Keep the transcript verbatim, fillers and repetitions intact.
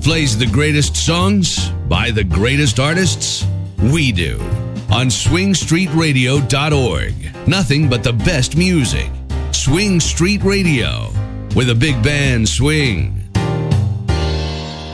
plays the greatest songs by the greatest artists? We do. On swing street radio dot org. Nothing but the best music. Swing Street Radio, where the big band swing.